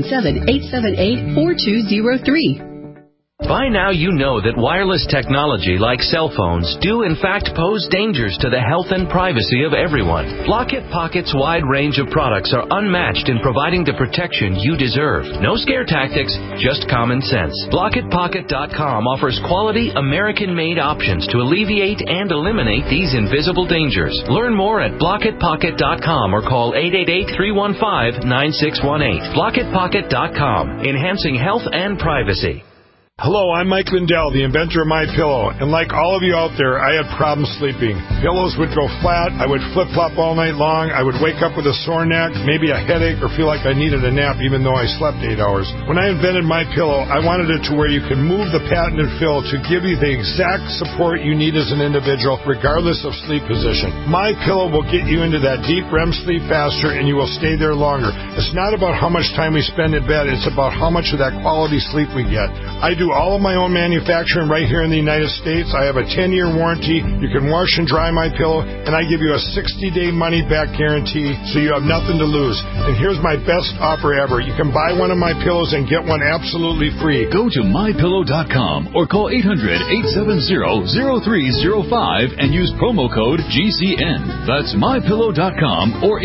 877-878-4203. By now you know that wireless technology like cell phones do in fact pose dangers to the health and privacy of everyone. Blockit Pocket's wide range of products are unmatched in providing the protection you deserve. No scare tactics, just common sense. BlockitPocket.com offers quality American-made options to alleviate and eliminate these invisible dangers. Learn more at BlockitPocket.com or call 888-315-9618. BlockitPocket.com, enhancing health and privacy. Hello, I'm Mike Lindell, the inventor of MyPillow, and like all of you out there, I had problems sleeping. Pillows would go flat, I would flip-flop all night long, I would wake up with a sore neck, maybe a headache, or feel like I needed a nap even though I slept 8 hours. When I invented MyPillow, I wanted it to where you can move the patented fill to give you the exact support you need as an individual, regardless of sleep position. MyPillow will get you into that deep REM sleep faster, and you will stay there longer. It's not about how much time we spend in bed, it's about how much of that quality sleep we get. I do all of my own manufacturing right here in the United States. I have a 10-year warranty. You can wash and dry MyPillow, and I give you a 60-day money-back guarantee, so you have nothing to lose. And here's my best offer ever. You can buy one of my pillows and get one absolutely free. Go to MyPillow.com or call 800-870-0305 and use promo code GCN. That's MyPillow.com or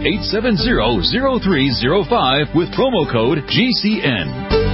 800-870-0305 with promo code GCN.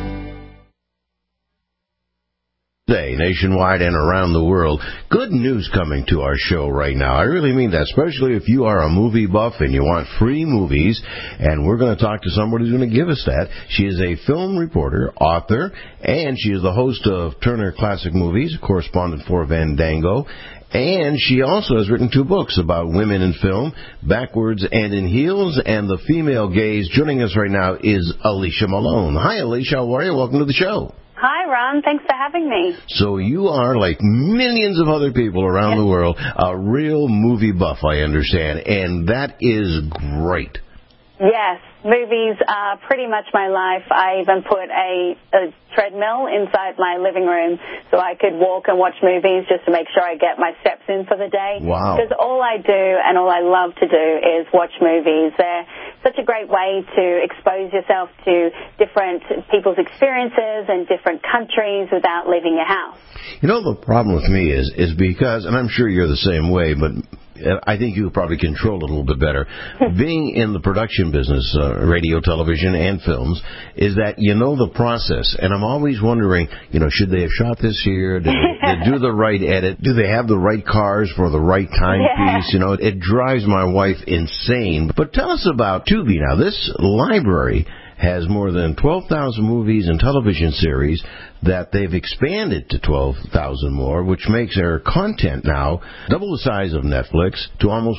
Today, nationwide and around the world, good news coming to our show right now. I really mean that, especially if you are a movie buff and you want free movies. And we're going to talk to somebody who's going to give us that. She is a film reporter, author, and she is the host of Turner Classic Movies, correspondent for Fandango. And she also has written 2 books about women in film, Backwards and in Heels, and The Female Gaze. Joining us right now is Alicia Malone. Hi, Alicia. How are you? Welcome to the show. Hi, Ron. Thanks for having me. So you are, like millions of other people around the world, a real movie buff, I understand, and that is great. Yes, movies are pretty much my life. I even put a treadmill inside my living room so I could walk and watch movies just to make sure I get my steps in for the day. Wow. Because all I do and all I love to do is watch movies. They're such a great way to expose yourself to different people's experiences and different countries without leaving your house. You know, the problem with me is because, and I'm sure you're the same way, but I think you probably control it a little bit better. Being in the production business, radio, television, and films, is that you know the process. And I'm always wondering, should they have shot this here? Did they do the right edit? Do they have the right cars for the right timepiece? It drives my wife insane. But tell us about Tubi now. This library has more than 12,000 movies and television series that they've expanded to 12,000 more, which makes their content now double the size of Netflix to almost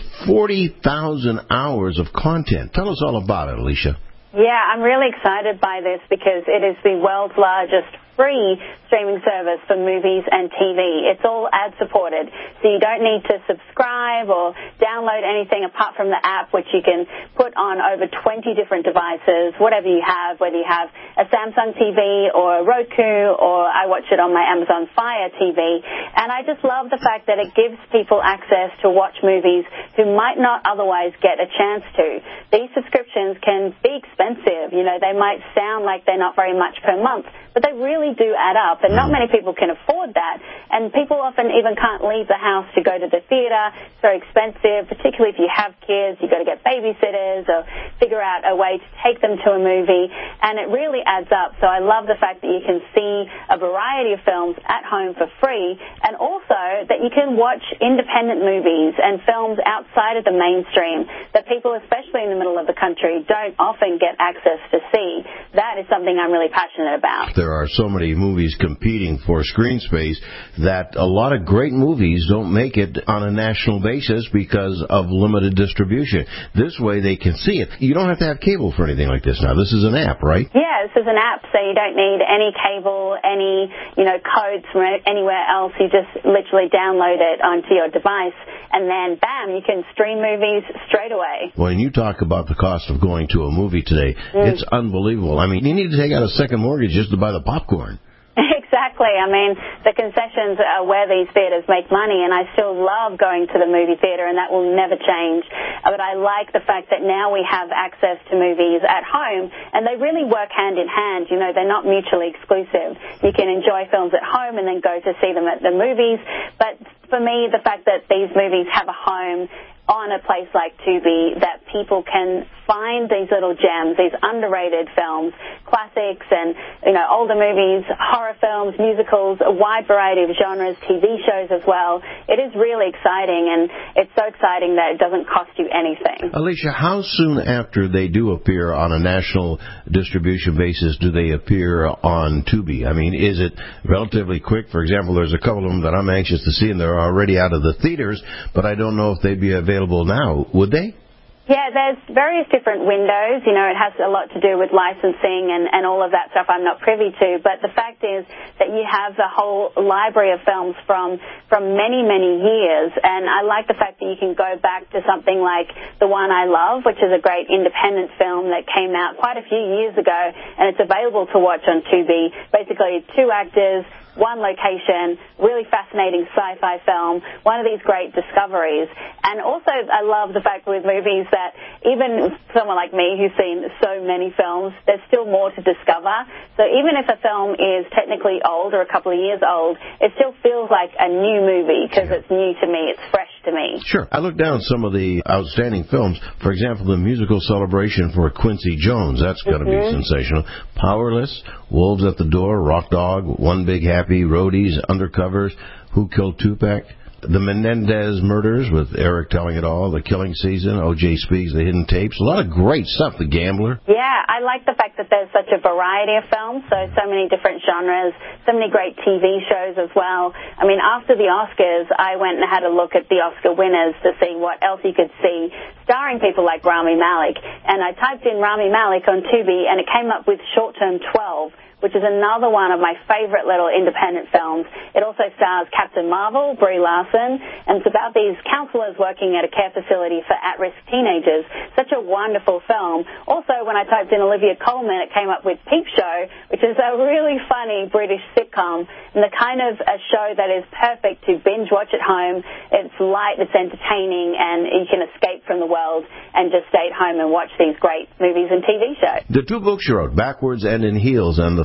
40,000 hours of content. Tell us all about it, Alicia. Yeah, I'm really excited by this because it is the world's largest free streaming service for movies and TV. It's all ad-supported, so you don't need to subscribe or download anything apart from the app, which you can put on over 20 different devices, whatever you have, whether you have a Samsung TV or a Roku, or I watch it on my Amazon Fire TV. And I just love the fact that it gives people access to watch movies who might not otherwise get a chance to. These subscriptions can be expensive. They might sound like they're not very much per month, but they really do add up, and not many people can afford that. And people often even can't leave the house to go to the theater. It's very expensive, particularly if you have kids. You've got to get babysitters or figure out a way to take them to a movie, and it really adds up. So I love the fact that you can see a variety of films at home for free, and also that you can watch independent movies and films outside of the mainstream that people, especially in the middle of the country, don't often get access to see. That is something I'm really passionate about. There are so many movies competing for screen space that a lot of great movies don't make it on a national basis because of limited distribution. This way they can see it. You don't have to have cable for anything like this now. This is an app, right? Yeah, this is an app, so you don't need any cable, any codes from anywhere else. You just literally download it onto your device, and then, bam, you can stream movies straight away. When you talk about the cost of going to a movie today, it's unbelievable. I mean, you need to take out a second mortgage just to buy the popcorn. Exactly. I mean, the concessions are where these theaters make money, and I still love going to the movie theater, and that will never change. But I like the fact that now we have access to movies at home, and they really work hand in hand. They're not mutually exclusive. You can enjoy films at home and then go to see them at the movies. But for me, the fact that these movies have a home on a place like Tubi, that people can find these little gems, these underrated films, classics and, older movies, horror films, musicals, a wide variety of genres, TV shows as well. It is really exciting, and it's so exciting that it doesn't cost you anything. Alicia, how soon after they do appear on a national distribution basis do they appear on Tubi? I mean, is it relatively quick? For example, there's a couple of them that I'm anxious to see, and they're already out of the theaters, but I don't know if they'd be available now. Would they? Yeah, there's various different windows. It has a lot to do with licensing and all of that stuff I'm not privy to. But the fact is that you have the whole library of films from many, many years. And I like the fact that you can go back to something like The One I Love, which is a great independent film that came out quite a few years ago. And it's available to watch on Tubi. Basically, 2 actors, 1 location, really fascinating sci-fi film, one of these great discoveries. And also I love the fact with movies that even someone like me who's seen so many films, there's still more to discover. So even if a film is technically old or a couple of years old, it still feels like a new movie because it's new to me, it's fresh to me. Sure. I looked down some of the outstanding films. For example, the musical celebration for Quincy Jones. That's going to be sensational. Powerless, Wolves at the Door, Rock Dog, One Big Happy, Roadies, Undercovers, Who Killed Tupac, The Menendez Murders with Eric Telling It All, The Killing Season, O.J. Speaks, The Hidden Tapes. A lot of great stuff. The Gambler. Yeah, I like the fact that there's such a variety of films, so many different genres, so many great TV shows as well. I mean, after the Oscars, I went and had a look at the Oscar winners to see what else you could see, starring people like Rami Malek. And I typed in Rami Malek on Tubi, and it came up with Short Term 12, which is another one of my favorite little independent films. It also stars Captain Marvel, Brie Larson, and it's about these counselors working at a care facility for at-risk teenagers. Such a wonderful film. Also, when I typed in Olivia Colman, it came up with Peep Show, which is a really funny British sitcom, and the kind of a show that is perfect to binge watch at home. It's light, it's entertaining, and you can escape from the world and just stay at home and watch these great movies and TV shows. The 2 books you wrote, Backwards and in Heels, and The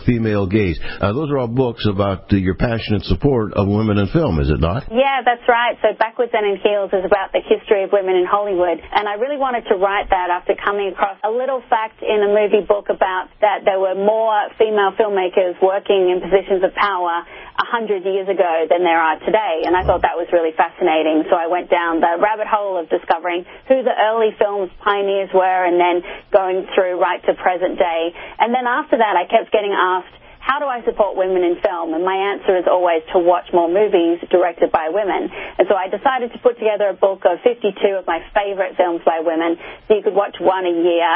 the Female Gaze. Those are all books about your passionate support of women in film, is it not? Yeah, that's right. So Backwards and in Heels is about the history of women in Hollywood. And I really wanted to write that after coming across a little fact in a movie book about that there were more female filmmakers working in positions of power 100 years ago than there are today. And I thought that was really fascinating. So I went down the rabbit hole of discovering who the early film's pioneers were and then going through right to present day. And then after that, I kept getting asked, how do I support women in film? And my answer is always to watch more movies directed by women. And so I decided to put together a book of 52 of my favorite films by women, so you could watch one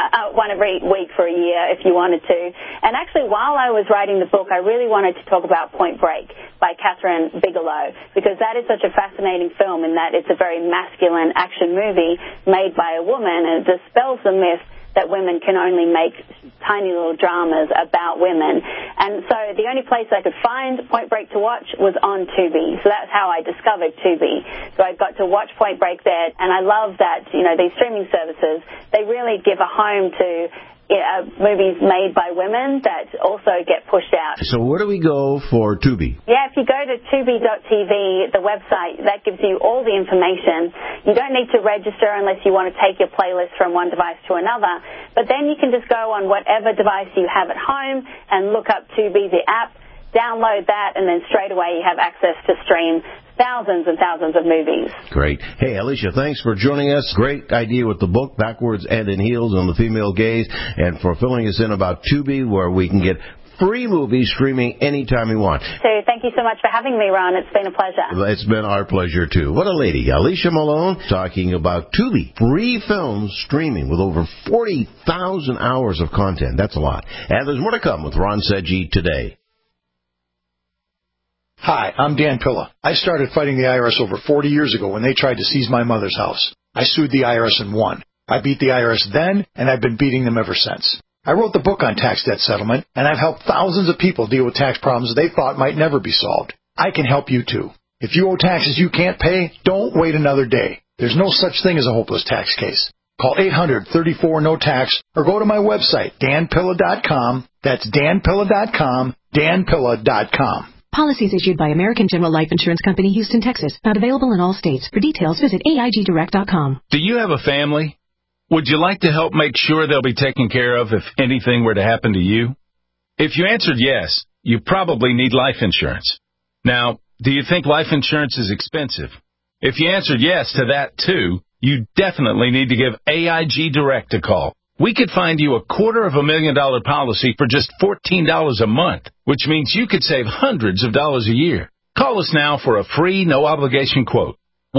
every week for a year if you wanted to. And actually, while I was writing the book, I really wanted to talk about Point Break by Catherine Bigelow, because that is such a fascinating film in that it's a very masculine action movie made by a woman, and it dispels the myth that women can only make tiny little dramas about women. And so the only place I could find Point Break to watch was on Tubi. So that's how I discovered Tubi. So I got to watch Point Break there, and I love that, these streaming services, they really give a home to movies made by women that also get pushed out. So where do we go for Tubi? Yeah, if you go to tubi.tv, the website, that gives you all the information. You don't need to register unless you want to take your playlist from one device to another. But then you can just go on whatever device you have at home and look up Tubi, the app, download that, and then straight away you have access to stream thousands and thousands of movies. Great. Hey, Alicia, thanks for joining us. Great idea with the book, Backwards and in Heels on the Female Gaze, and for filling us in about Tubi, where we can get free movies streaming anytime we want. So thank you so much for having me, Ron. It's been a pleasure. It's been our pleasure, too. What a lady. Alicia Malone talking about Tubi. Free films streaming with over 40,000 hours of content. That's a lot. And there's more to come with Ron Seggi today. Hi, I'm Dan Pilla. I started fighting the IRS over 40 years ago when they tried to seize my mother's house. I sued the IRS and won. I beat the IRS then, and I've been beating them ever since. I wrote the book on tax debt settlement, and I've helped thousands of people deal with tax problems they thought might never be solved. I can help you too. If you owe taxes you can't pay, don't wait another day. There's no such thing as a hopeless tax case. Call 800-34-NO-TAX or go to my website, danpilla.com. That's danpilla.com, danpilla.com. Policies issued by American General Life Insurance Company, Houston, Texas. Not available in all states. For details, visit AIGdirect.com. Do you have a family? Would you like to help make sure they'll be taken care of if anything were to happen to you? If you answered yes, you probably need life insurance. Now, do you think life insurance is expensive? If you answered yes to that, too, you definitely need to give AIG Direct a call. We could find you a $250,000 policy for just $14 a month, which means you could save hundreds of dollars a year. Call us now for a free, no-obligation quote.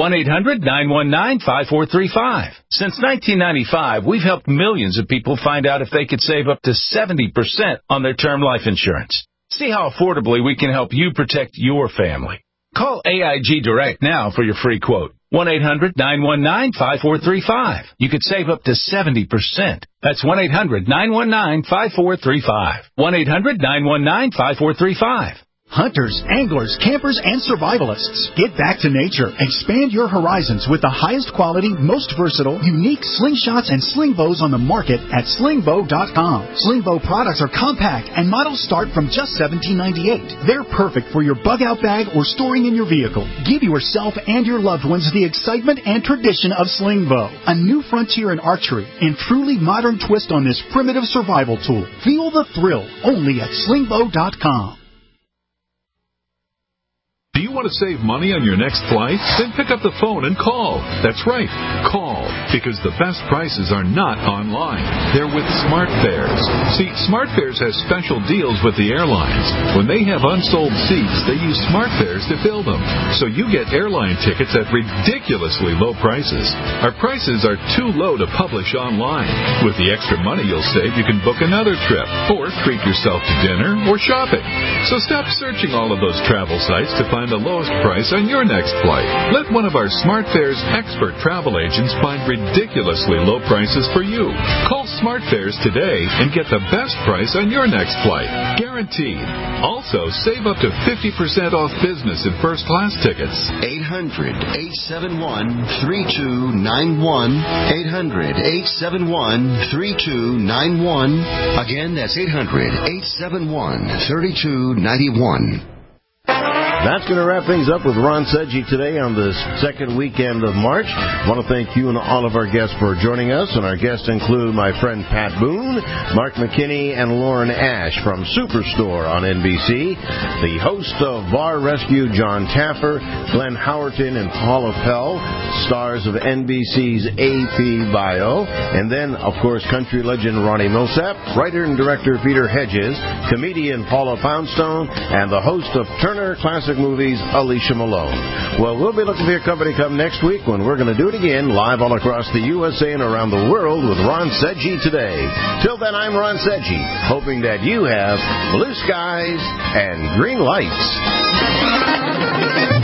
1-800-919-5435. Since 1995, we've helped millions of people find out if they could save up to 70% on their term life insurance. See how affordably we can help you protect your family. Call AIG Direct now for your free quote. 1-800-919-5435. You could save up to 70%. That's 1-800-919-5435. 1-800-919-5435. Hunters, anglers, campers, and survivalists. Get back to nature. Expand your horizons with the highest quality, most versatile, unique slingshots and sling bows on the market at slingbow.com. Slingbow products are compact and models start from just $17.98. They're perfect for your bug-out bag or storing in your vehicle. Give yourself and your loved ones the excitement and tradition of Slingbow, a new frontier in archery and truly modern twist on this primitive survival tool. Feel the thrill only at slingbow.com. Do you want to save money on your next flight? Then pick up the phone and call. That's right, call, because the best prices are not online. They're with SmartFares. See, SmartFares has special deals with the airlines. When they have unsold seats, they use SmartFares to fill them. So you get airline tickets at ridiculously low prices. Our prices are too low to publish online. With the extra money you'll save, you can book another trip or treat yourself to dinner or shopping. So stop searching all of those travel sites to find the lowest price on your next flight. Let one of our SmartFares expert travel agents find ridiculously low prices for you. Call SmartFares today and get the best price on your next flight. Guaranteed. Also, save up to 50% off business and first class tickets. 800-871-3291. 800-871-3291. Again, that's 800-871-3291. That's going to wrap things up with Ron Sedgy today on the second weekend of March. I want to thank you and all of our guests for joining us, and our guests include my friend Pat Boone, Mark McKinney, and Lauren Ash from Superstore on NBC, the host of Bar Rescue, John Taffer, Glenn Howerton, and Paula Pell, stars of NBC's AP Bio, and then, of course, country legend Ronnie Millsap, writer and director Peter Hedges, comedian Paula Poundstone, and the host of Turner Classic Movies, Alicia Malone. Well, we'll be looking for your company come next week when we're going to do it again, live all across the USA and around the world with Ron Sedgy today. Till then, I'm Ron Sedgy, hoping that you have blue skies and green lights.